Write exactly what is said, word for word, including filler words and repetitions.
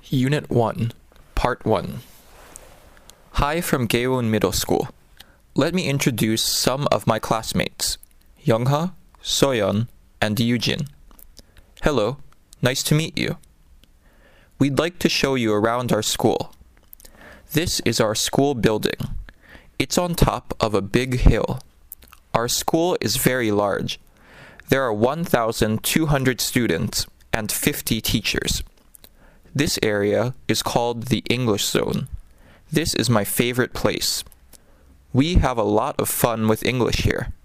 Unit one, Part one. Hi from Gaewon Middle School. Let me introduce some of my classmates, Youngha, Soyeon, and Yujin. Hello, nice to meet you. We'd like to show you around our school. This is our school building. It's on top of a big hill. Our school is very large. There are one thousand two hundred students and fifty teachers. This area is called the English Zone. This is my favorite place. We have a lot of fun with English here.